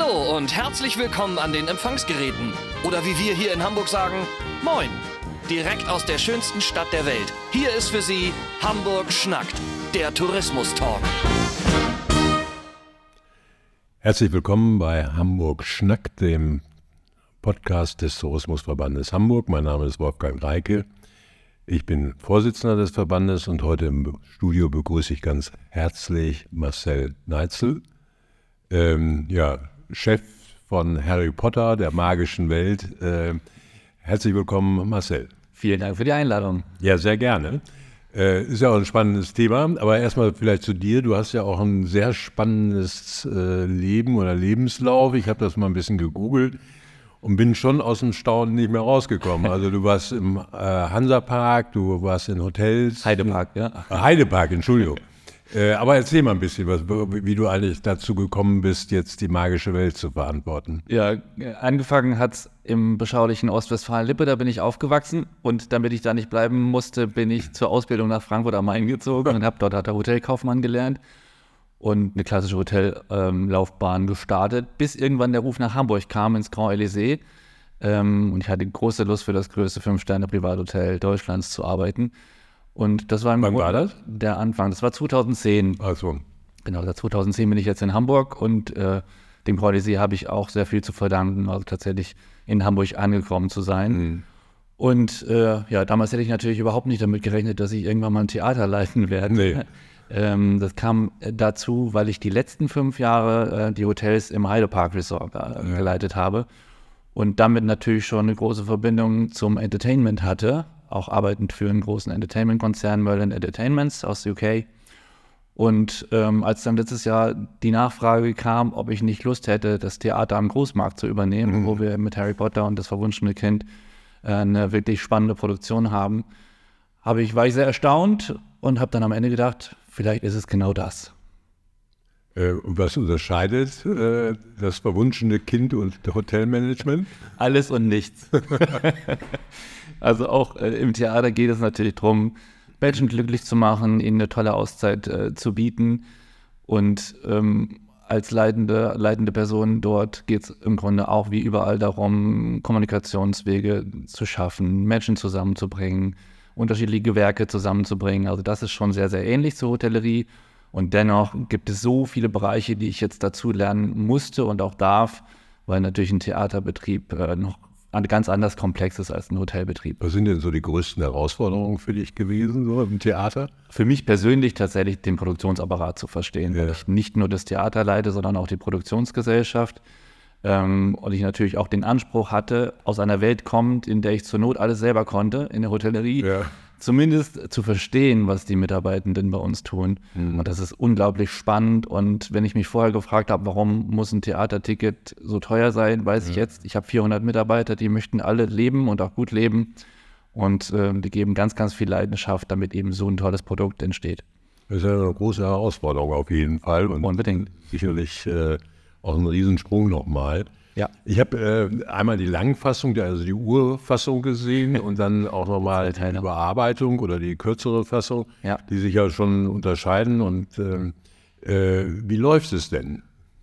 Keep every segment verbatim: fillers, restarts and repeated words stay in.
Hallo und herzlich willkommen an den Empfangsgeräten. Oder wie wir hier in Hamburg sagen, Moin. Direkt aus der schönsten Stadt der Welt. Hier ist für Sie Hamburg schnackt, der Tourismus-Talk. Herzlich willkommen bei Hamburg schnackt, dem Podcast des Tourismusverbandes Hamburg. Mein Name ist Wolfgang Reike. Ich bin Vorsitzender des Verbandes und heute im Studio begrüße ich ganz herzlich Marcel Neitzel, ähm, ja, Chef von Harry Potter, der magischen Welt. Äh, herzlich willkommen, Marcel. Vielen Dank für die Einladung. Ja, sehr gerne. Äh, ist ja auch ein spannendes Thema, aber erstmal vielleicht zu dir. Du hast ja auch ein sehr spannendes äh, Leben oder Lebenslauf. Ich habe das mal ein bisschen gegoogelt und bin schon aus dem Staunen nicht mehr rausgekommen. Also du warst im äh, Hansapark, du warst in Hotels. Heidepark, ja. Äh, Heidepark, Entschuldigung. Äh, aber erzähl mal ein bisschen, was, wie du eigentlich dazu gekommen bist, jetzt die magische Welt zu verantworten. Ja, angefangen hat es im beschaulichen Ostwestfalen-Lippe, da bin ich aufgewachsen und damit ich da nicht bleiben musste, bin ich zur Ausbildung nach Frankfurt am Main gezogen und habe dort hat der Hotelkaufmann gelernt und eine klassische Hotellaufbahn ähm, gestartet, bis irgendwann der Ruf nach Hamburg kam, ins Grand Elysée. Ähm, und ich hatte große Lust, für das größte Fünf-Sterne-Privathotel Deutschlands zu arbeiten. Und das war im Wann Grund war das? Der Anfang. Das war zweitausendzehn. Also. Genau, seit zweitausendzehn bin ich jetzt in Hamburg und äh, dem Grand Elysée habe ich auch sehr viel zu verdanken, also tatsächlich in Hamburg angekommen zu sein. Mhm. Und äh, ja, damals hätte ich natürlich überhaupt nicht damit gerechnet, dass ich irgendwann mal ein Theater leiten werde. Nee. ähm, das kam dazu, weil ich die letzten fünf Jahre äh, die Hotels im Heidepark Resort äh, ja. geleitet habe und damit natürlich schon eine große Verbindung zum Entertainment hatte, auch arbeitend für einen großen Entertainment-Konzern, Merlin Entertainments aus U K. Und ähm, als dann letztes Jahr die Nachfrage kam, ob ich nicht Lust hätte, das Theater am Großmarkt zu übernehmen, mhm. wo wir mit Harry Potter und das verwunschene Kind äh, eine wirklich spannende Produktion haben, habe ich, war ich sehr erstaunt und habe dann am Ende gedacht, vielleicht ist es genau das. Äh, und was unterscheidet äh, das verwunschene Kind und Hotelmanagement? Alles und nichts. Also auch äh, im Theater geht es natürlich darum, Menschen glücklich zu machen, ihnen eine tolle Auszeit äh, zu bieten. Und ähm, als leitende, leitende Person dort geht es im Grunde auch wie überall darum, Kommunikationswege zu schaffen, Menschen zusammenzubringen, unterschiedliche Gewerke zusammenzubringen. Also das ist schon sehr, sehr ähnlich zur Hotellerie. Und dennoch gibt es so viele Bereiche, die ich jetzt dazu lernen musste und auch darf, weil natürlich ein Theaterbetrieb äh, noch ganz anders komplex ist als ein Hotelbetrieb. Was sind denn so die größten Herausforderungen für dich gewesen, so im Theater? Für mich persönlich tatsächlich den Produktionsapparat zu verstehen, ja. Weil ich nicht nur das Theater leite, sondern auch die Produktionsgesellschaft. Ähm, und ich natürlich auch den Anspruch hatte, aus einer Welt kommend, in der ich zur Not alles selber konnte, in der Hotellerie, ja. Zumindest zu verstehen, was die Mitarbeitenden bei uns tun. Mhm. Und das ist unglaublich spannend. Und wenn ich mich vorher gefragt habe, warum muss ein Theaterticket so teuer sein, weiß mhm. ich jetzt, ich habe vierhundert Mitarbeiter, die möchten alle leben und auch gut leben. Und äh, die geben ganz, ganz viel Leidenschaft, damit eben so ein tolles Produkt entsteht. Das ist ja eine große Herausforderung auf jeden Fall. Und unbedingt. Sicherlich äh, auch ein Riesensprung nochmal. Ja. Ich habe äh, einmal die Langfassung, also die Urfassung gesehen und dann auch nochmal die Überarbeitung oder die kürzere Fassung, ja. die sich ja schon unterscheiden. Und äh, äh, wie läuft es denn?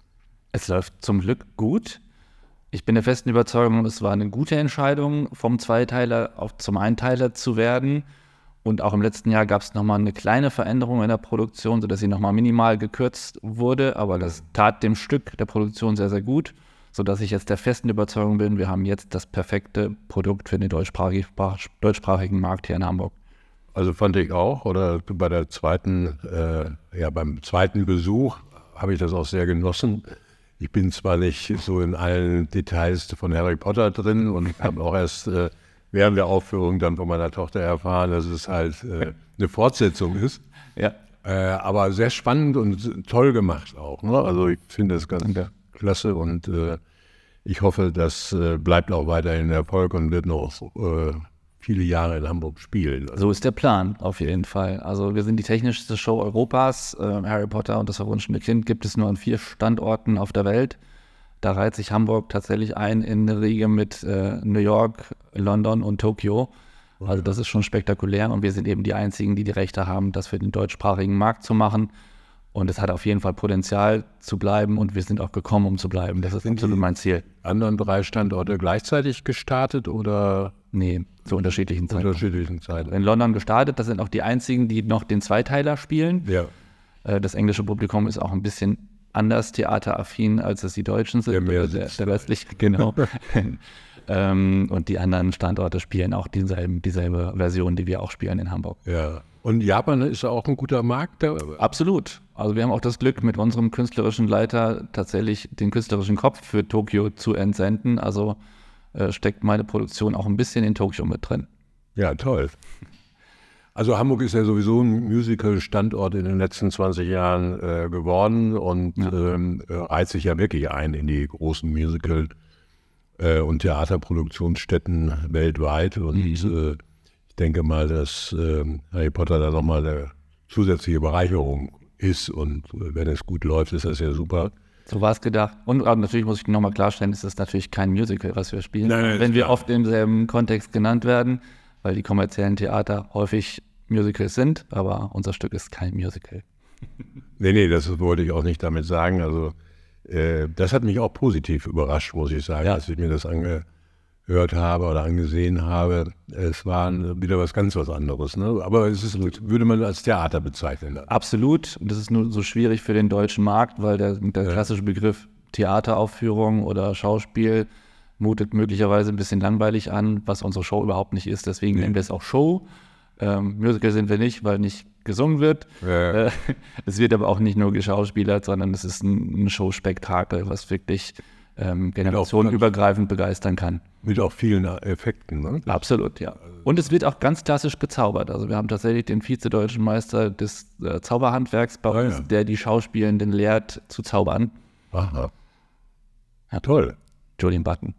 Es läuft zum Glück gut. Ich bin der festen Überzeugung, es war eine gute Entscheidung, vom Zweiteiler auf zum Einteiler zu werden. Und auch im letzten Jahr gab es nochmal eine kleine Veränderung in der Produktion, sodass sie nochmal minimal gekürzt wurde. Aber das tat dem Stück der Produktion sehr, sehr gut, sodass ich jetzt der festen Überzeugung bin, wir haben jetzt das perfekte Produkt für den deutschsprachig, deutschsprachigen Markt hier in Hamburg. Also fand ich auch, oder bei der zweiten, äh, ja beim zweiten Besuch habe ich das auch sehr genossen. Ich bin zwar nicht so in allen Details von Harry Potter drin und habe auch erst äh, während der Aufführung dann von meiner Tochter erfahren, dass es halt äh, eine Fortsetzung ist. Ja. Äh, aber sehr spannend und toll gemacht auch. Ne? Also ich finde das ganz Danke. Klasse und äh, ich hoffe, das äh, bleibt auch weiterhin Erfolg und wird noch äh, viele Jahre in Hamburg spielen. So ist der Plan, auf jeden Fall. Also wir sind die technischste Show Europas. Äh, Harry Potter und das verwunschene Kind gibt es nur an vier Standorten auf der Welt. Da reiht sich Hamburg tatsächlich ein in eine Riege mit äh, New York, London und Tokio. Also das ist schon spektakulär und wir sind eben die Einzigen, die die Rechte haben, das für den deutschsprachigen Markt zu machen. Und es hat auf jeden Fall Potenzial zu bleiben und wir sind auch gekommen, um zu bleiben. Das ist Sind absolut die mein Ziel. Anderen drei Standorte gleichzeitig gestartet oder Nee, zu unterschiedlichen Zeiten. unterschiedlichen Zeiten? In London gestartet, das sind auch die einzigen, die noch den Zweiteiler spielen. Ja, Äh, Das englische Publikum ist auch ein bisschen anders theateraffin, als es die Deutschen sind. Der mehr der, sitzt. der westliche, genau. ähm, und die anderen Standorte spielen auch dieselben, dieselbe Version, die wir auch spielen in Hamburg. ja. Und Japan ist auch ein guter Markt. Da, Absolut. Also wir haben auch das Glück, mit unserem künstlerischen Leiter tatsächlich den künstlerischen Kopf für Tokio zu entsenden. Also äh, steckt meine Produktion auch ein bisschen in Tokio mit drin. ja, toll. Also Hamburg ist ja sowieso ein Musical-Standort in den letzten zwanzig Jahren äh, geworden und Ja. ähm, äh, reiht sich ja wirklich ein in die großen Musical- äh, und Theaterproduktionsstätten weltweit. Und äh, ich denke mal, dass äh, Harry Potter da nochmal eine zusätzliche Bereicherung ist. Und äh, wenn es gut läuft, ist das ja super. So war es gedacht. Und aber natürlich muss ich nochmal klarstellen, es ist natürlich kein Musical, was wir spielen. Nein, nein, ist Wenn wir klar. oft im selben Kontext genannt werden, weil die kommerziellen Theater häufig Musicals sind, aber unser Stück ist kein Musical. Nee, nee, das wollte ich auch nicht damit sagen. Also äh, das hat mich auch positiv überrascht, muss ich sagen, Ja. als ich mir das angehört habe oder angesehen habe. Es war wieder was ganz was anderes. Ne? Aber es ist, würde man als Theater bezeichnen. Absolut. Und das ist nur so schwierig für den deutschen Markt, weil der, der klassische Begriff Theateraufführung oder Schauspiel mutet möglicherweise ein bisschen langweilig an, was unsere Show überhaupt nicht ist. Deswegen nennen wir es auch Show. Ähm, Musical sind wir nicht, weil nicht gesungen wird. Ja. Äh, es wird aber auch nicht nur geschauspielert, sondern es ist ein, ein Showspektakel, was wirklich ähm, generationenübergreifend begeistern kann. Mit auch vielen Effekten. Ne? Absolut, ja. Und es wird auch ganz klassisch gezaubert. Also wir haben tatsächlich den Vize-Deutschen Meister des äh, Zauberhandwerks bei Ah, uns, ja. der die Schauspielenden lehrt zu zaubern. Aha. Ja. Toll. Julian Button.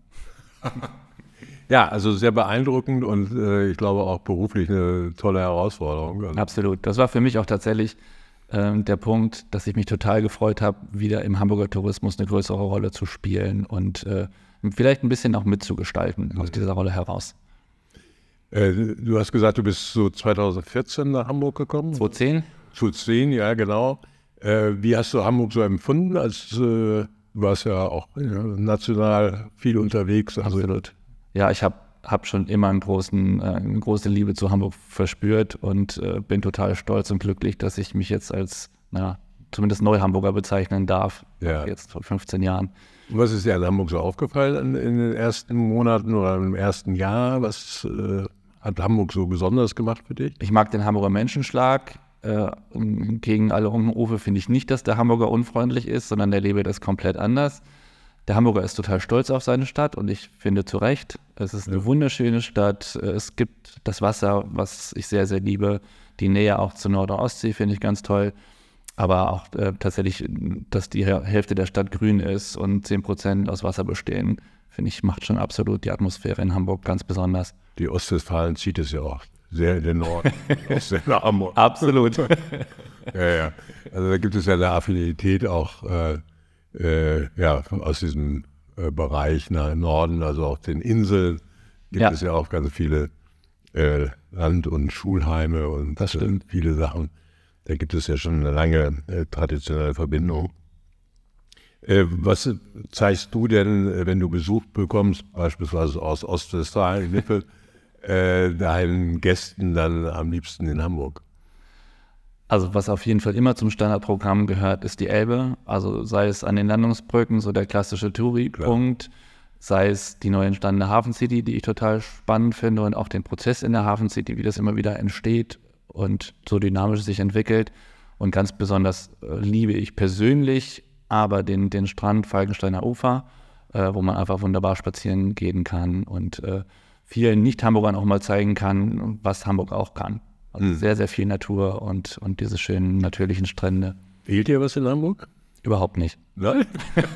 Ja, also sehr beeindruckend und äh, ich glaube auch beruflich eine tolle Herausforderung. Also, Absolut. Das war für mich auch tatsächlich ähm, der Punkt, dass ich mich total gefreut habe, wieder im Hamburger Tourismus eine größere Rolle zu spielen und äh, vielleicht ein bisschen auch mitzugestalten aus dieser Rolle heraus. äh, du hast gesagt, du bist so zweitausendvierzehn nach Hamburg gekommen. zweitausendzehn? zweitausendzehn, ja genau. Äh, wie hast du Hamburg so empfunden, als äh, du warst ja auch ja, national viel unterwegs? Also, Absolut. Ja, ich habe hab schon immer einen großen, äh, eine große Liebe zu Hamburg verspürt und äh, bin total stolz und glücklich, dass ich mich jetzt als, na, zumindest Neuhamburger bezeichnen darf, Ja. jetzt vor fünfzehn Jahren. Und was ist dir an Hamburg so aufgefallen in, in den ersten Monaten oder im ersten Jahr? Was äh, hat Hamburg so besonders gemacht für dich? Ich mag den Hamburger Menschenschlag. Äh, gegen alle Unrufe finde ich nicht, dass der Hamburger unfreundlich ist, sondern der lebt das komplett anders. Der Hamburger ist total stolz auf seine Stadt und ich finde zu Recht, es ist eine wunderschöne Stadt. Es gibt das Wasser, was ich sehr, sehr liebe. Die Nähe auch zur Nord- und Ostsee finde ich ganz toll. Aber auch äh, tatsächlich, dass die Hälfte der Stadt grün ist und zehn Prozent aus Wasser bestehen, finde ich, macht schon absolut die Atmosphäre in Hamburg ganz besonders. Die Ostwestfalen zieht es ja auch sehr in den Norden, sehr nach Hamburg. Absolut. Ja, ja. Also da gibt es ja eine Affinität auch äh, äh, ja, aus diesem äh, Bereich nach Norden, also auch den Inseln gibt Ja. es ja auch ganz viele äh, Land- und Schulheime und Das stimmt. Äh, viele Sachen. Da gibt es ja schon eine lange äh, traditionelle Verbindung. Äh, was zeigst du denn, äh, wenn du Besuch bekommst, beispielsweise aus Ostwestfalen, Nippel, äh, deinen Gästen dann am liebsten in Hamburg? Also was auf jeden Fall immer zum Standardprogramm gehört, ist die Elbe. Also sei es an den Landungsbrücken, so der klassische Touri-Punkt, sei es die neu entstandene Hafen City, die ich total spannend finde und auch den Prozess in der Hafen City, wie das immer wieder entsteht und so dynamisch sich entwickelt. Und ganz besonders äh, liebe ich persönlich aber den, den Strand Falkensteiner Ufer, äh, wo man einfach wunderbar spazieren gehen kann und äh, vielen Nicht-Hamburgern auch mal zeigen kann, was Hamburg auch kann. Also sehr, sehr viel Natur und, und diese schönen natürlichen Strände. Fehlt dir was in Hamburg? Überhaupt nicht. Nein?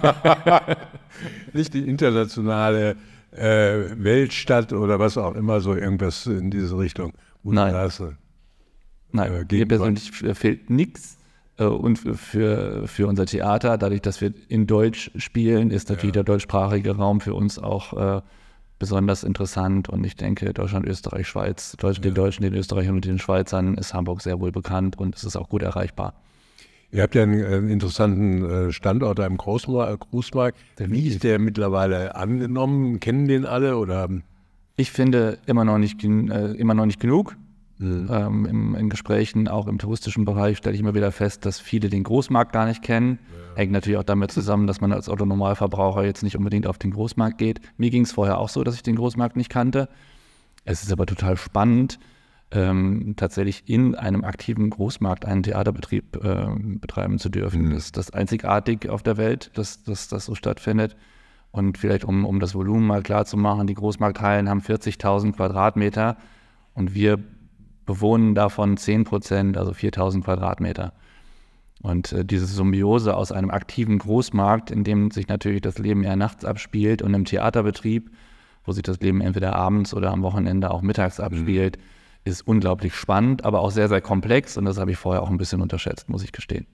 Nicht die internationale äh, Weltstadt oder was auch immer, so irgendwas in diese Richtung. Wo Nein. du hast, äh, Nein, Äh, mir Gegenwart. persönlich f- fehlt nichts. Äh, und f- für, für unser Theater, dadurch, dass wir in Deutsch spielen, ist natürlich der deutschsprachige Raum für uns auch äh, besonders interessant. Und ich denke, Deutschland, Österreich, Schweiz, Deutsch, den Deutschen, den Österreichern und den Schweizern ist Hamburg sehr wohl bekannt und es ist auch gut erreichbar. Ihr habt ja einen, einen interessanten Standort im Großmarkt. Wie ist der mittlerweile angenommen? Kennen den alle oder? Ich finde immer noch nicht, äh, immer noch nicht genug. Mhm. Ähm, im, in Gesprächen, auch im touristischen Bereich, stelle ich immer wieder fest, dass viele den Großmarkt gar nicht kennen. Ja. Hängt natürlich auch damit zusammen, dass man als Otto-Normalverbraucher jetzt nicht unbedingt auf den Großmarkt geht. Mir ging es vorher auch so, dass ich den Großmarkt nicht kannte. Es ist aber total spannend, ähm, tatsächlich in einem aktiven Großmarkt einen Theaterbetrieb äh, betreiben zu dürfen. Mhm. Das ist das einzigartig auf der Welt, dass, dass das so stattfindet. Und vielleicht, um, um das Volumen mal klar zu machen, die Großmarkthallen haben vierzigtausend Quadratmeter und wir bewohnen davon zehn Prozent, also viertausend Quadratmeter. Und äh, diese Symbiose aus einem aktiven Großmarkt, in dem sich natürlich das Leben eher nachts abspielt, und einem Theaterbetrieb, wo sich das Leben entweder abends oder am Wochenende auch mittags abspielt, mhm. ist unglaublich spannend, aber auch sehr, sehr komplex. Und das habe ich vorher auch ein bisschen unterschätzt, muss ich gestehen.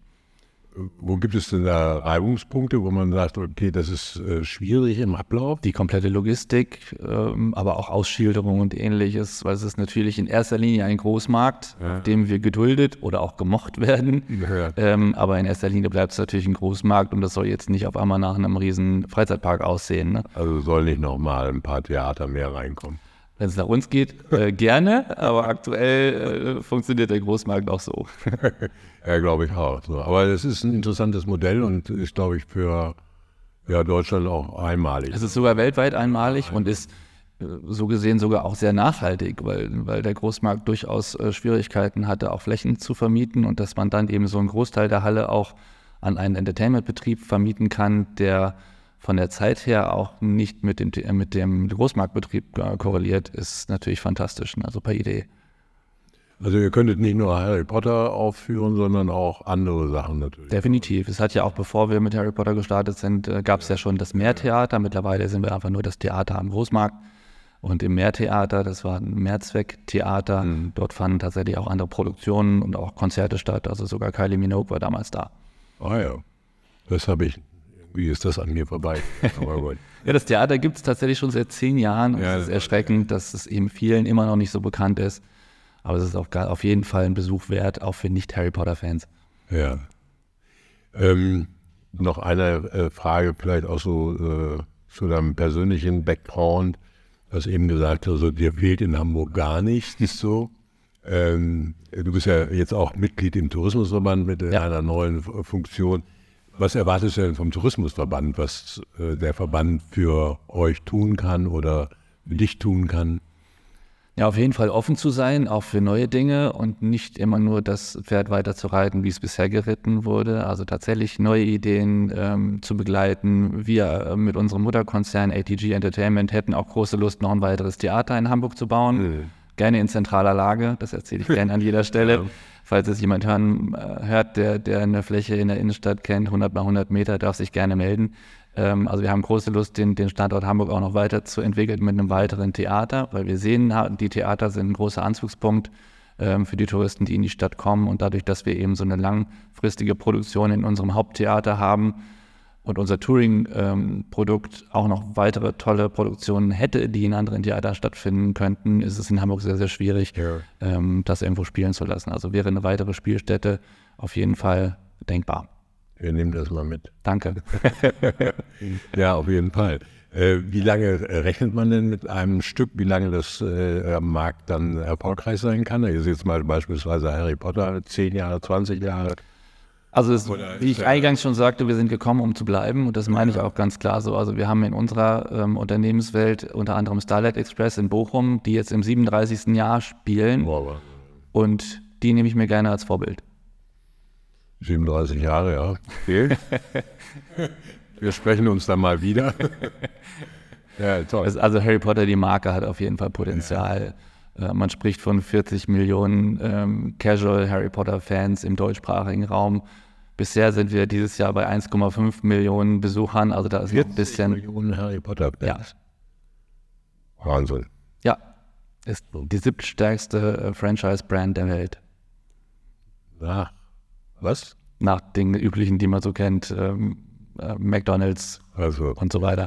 Wo gibt es denn da Reibungspunkte, wo man sagt, okay, das ist äh, schwierig im Ablauf? Die komplette Logistik, ähm, aber auch Ausschilderung und Ähnliches, weil es ist natürlich in erster Linie ein Großmarkt, ja. auf dem wir geduldet oder auch gemocht werden. Ja. Ähm, aber in erster Linie bleibt es natürlich ein Großmarkt und das soll jetzt nicht auf einmal nach einem riesen Freizeitpark aussehen. Ne? Also soll nicht nochmal ein paar Theater mehr reinkommen? Wenn es nach uns geht, äh, gerne, aber aktuell äh, funktioniert der Großmarkt auch so. Ja, glaube ich auch. So. Aber es ist ein interessantes Modell und ist, glaube ich, für ja, Deutschland auch einmalig. Es ist sogar weltweit einmalig und ist äh, so gesehen sogar auch sehr nachhaltig, weil, weil der Großmarkt durchaus äh, Schwierigkeiten hatte, auch Flächen zu vermieten und dass man dann eben so einen Großteil der Halle auch an einen Entertainment-Betrieb vermieten kann, der von der Zeit her auch nicht mit dem, mit dem Großmarktbetrieb korreliert, ist natürlich fantastisch. Eine super Idee. Also ihr könntet nicht nur Harry Potter aufführen, sondern auch andere Sachen natürlich. Definitiv. Es hat ja auch, bevor wir mit Harry Potter gestartet sind, gab es ja schon das Meertheater. Mittlerweile sind wir einfach nur das Theater am Großmarkt. Und im Meertheater, das war ein Mehrzwecktheater, mhm. dort fanden tatsächlich auch andere Produktionen und auch Konzerte statt. Also sogar Kylie Minogue war damals da. Ah ja, das habe ich... Wie ist das an mir vorbei? Aber gut. Ja, das Theater gibt es tatsächlich schon seit zehn Jahren. Und ja, es ist erschreckend, dass es eben vielen immer noch nicht so bekannt ist. Aber es ist auf, auf jeden Fall ein Besuch wert, auch für Nicht-Harry Potter-Fans. Ja. Ähm, noch eine äh, Frage, vielleicht auch so äh, zu deinem persönlichen Background. Du hast eben gesagt, also dir fehlt in Hamburg gar nichts so. Ähm, du bist ja jetzt auch Mitglied im Tourismusverband mit ja. einer neuen Funktion. Was erwartest du denn vom Tourismusverband, was äh, der Verband für euch tun kann oder für dich tun kann? Ja, auf jeden Fall offen zu sein, auch für neue Dinge und nicht immer nur das Pferd weiter zu reiten, wie es bisher geritten wurde. Also tatsächlich neue Ideen ähm, zu begleiten. Wir äh, mit unserem Mutterkonzern A T G Entertainment hätten auch große Lust, noch ein weiteres Theater in Hamburg zu bauen. Mhm. Gerne in zentraler Lage, das erzähle ich gerne an jeder Stelle. Ja. Falls es jemand hören, äh, hört, der, der eine Fläche in der Innenstadt kennt, hundert mal hundert Meter, darf sich gerne melden. Ähm, also wir haben große Lust, den, den Standort Hamburg auch noch weiter zu entwickeln mit einem weiteren Theater, weil wir sehen, die Theater sind ein großer Anzugspunkt ähm, für die Touristen, die in die Stadt kommen. Und dadurch, dass wir eben so eine langfristige Produktion in unserem Haupttheater haben und unser Touring-Produkt ähm, auch noch weitere tolle Produktionen hätte, die in anderen Theatern stattfinden könnten, ist es in Hamburg sehr, sehr schwierig, ja. ähm, das irgendwo spielen zu lassen. Also wäre eine weitere Spielstätte auf jeden Fall denkbar. Wir nehmen das mal mit. Danke. Ja, auf jeden Fall. Äh, wie lange rechnet man denn mit einem Stück, wie lange das äh, am Markt dann erfolgreich sein kann? Hier ist jetzt mal beispielsweise Harry Potter, zehn Jahre, zwanzig Jahre. Also es, wie ich eingangs schon sagte, wir sind gekommen, um zu bleiben und das meine ich auch ganz klar so. Also wir haben in unserer ähm, Unternehmenswelt unter anderem Starlight Express in Bochum, die jetzt im siebenunddreißigsten Jahr spielen wow. und die nehme ich mir gerne als Vorbild. siebenunddreißig Jahre, ja. Okay. Wir sprechen uns dann mal wieder. Ja, toll. Also Harry Potter, die Marke, hat auf jeden Fall Potenzial. Ja. Man spricht von vierzig Millionen ähm, Casual Harry Potter Fans im deutschsprachigen Raum. Bisher sind wir dieses Jahr bei eins Komma fünf Millionen Besuchern, also da ist noch ein bisschen... Millionen Harry Potter Fans. Ja. Wahnsinn. Ja, ist die siebtstärkste äh, Franchise-Brand der Welt. Nach was? Nach den üblichen, die man so kennt, ähm, äh, McDonald's also. Und so weiter.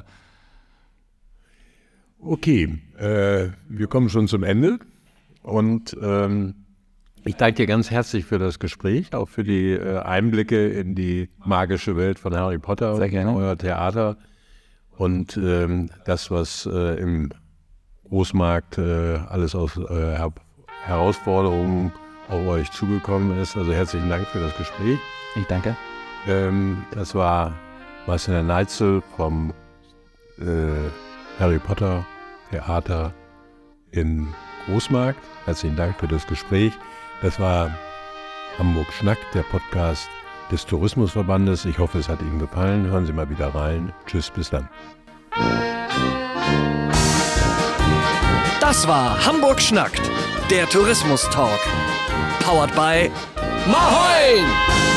Okay, äh, wir kommen schon zum Ende und ähm, Ich danke dir ganz herzlich für das Gespräch, auch für die äh, Einblicke in die magische Welt von Harry Potter Sehr gerne. und euer Theater und ähm, das, was äh, im Großmarkt äh, alles aus äh, Her- Herausforderungen auf euch zugekommen ist. Also herzlichen Dank für das Gespräch. Ich danke. Ähm, das war Marcel Neitzel vom äh, Harry Potter Theater in Großmarkt. Herzlichen Dank für das Gespräch. Das war Hamburg Schnackt, der Podcast des Tourismusverbandes. Ich hoffe, es hat Ihnen gefallen. Hören Sie mal wieder rein. Tschüss, bis dann. Das war Hamburg Schnackt, der Tourismus-Talk. Powered by Moin!